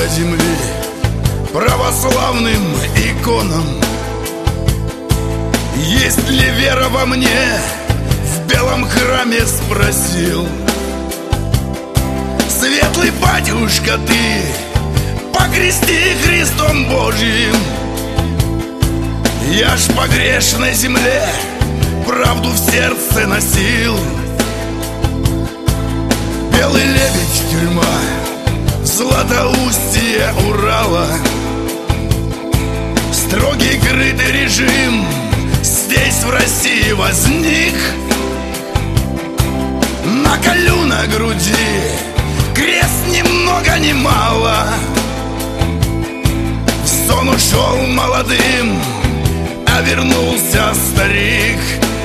до земли православным иконам. Есть ли вера во мне? В белом храме спросил. Светлый батюшка, ты покрести Христом Божьим. Я ж по грешной земле правду в сердце носил. Белый лебедь, тюрьма, Златоустье Урала. Строгий крытый режим здесь в России возник. Наколю на груди крест ни много ни мало. В сон ушел молодым, а вернулся старик.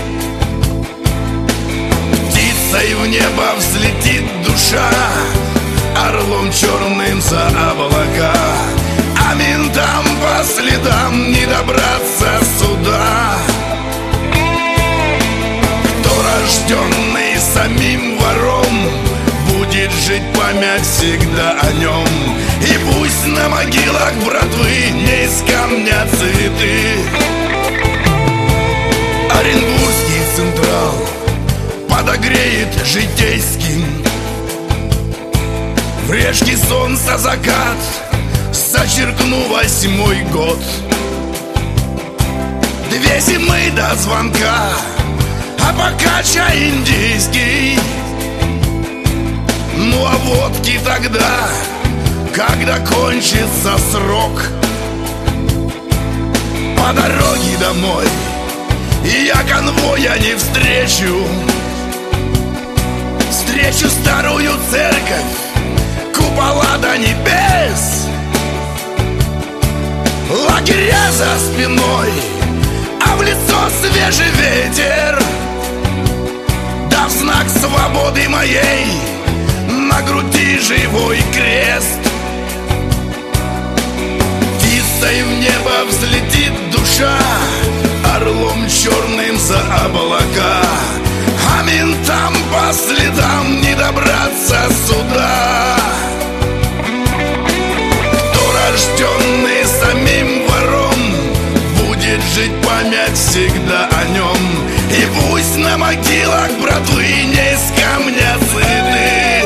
Птицей в небо взлетит душа, орлом черным за облака. А ментам по следам не добраться сюда. Кто рожденный самим вором, будет жить память всегда о нем. И пусть на могилах братвы не из камня цветы. Оренбургский Централ подогреет житейским. В решке солнца закат, зачеркну 8-й год. 2 зимы до звонка, а пока чай индийский. Ну а водки тогда, когда кончится срок. По дороге домой я конвоя не встречу. Встречу старую церковь, купола до небес. Лагеря за спиной, а в лицо свежий ветер. Дав знак свободы моей, на груди живой крест. Птицей в небо взлетит душа, орлом черным за облака. А ментам по следам не добраться сюда. Кто рожденный самим вором, будет жить память всегда о нем. И пусть на могилах братвы не из камня цветы.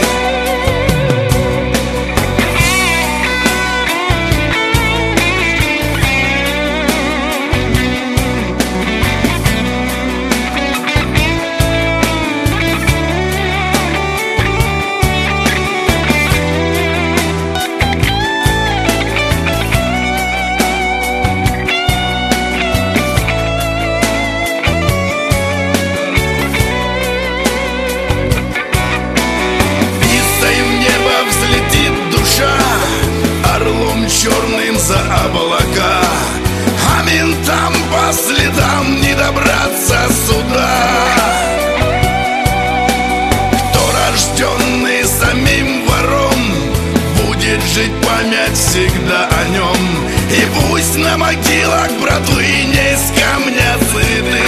Черным за облака, а ментам по следам не добраться сюда. Кто рожденный самим вором, будет жить память всегда о нем. И пусть на могилах братвы не из камня цветы.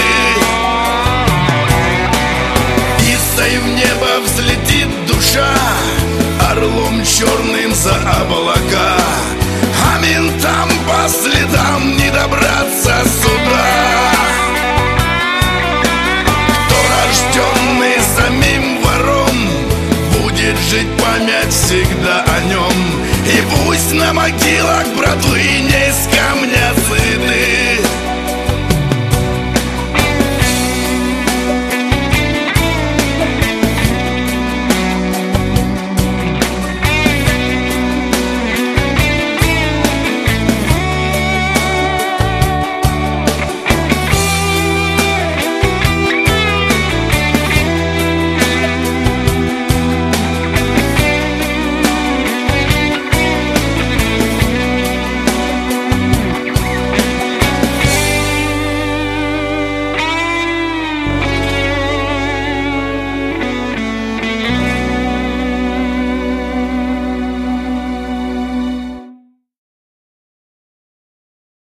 Птицей в небо взлетит душа, орлом черным за облака. А ментам по следам не добраться сюда. Кто рожденный самим вором, будет жить память всегда о нем. И пусть на могилах братвы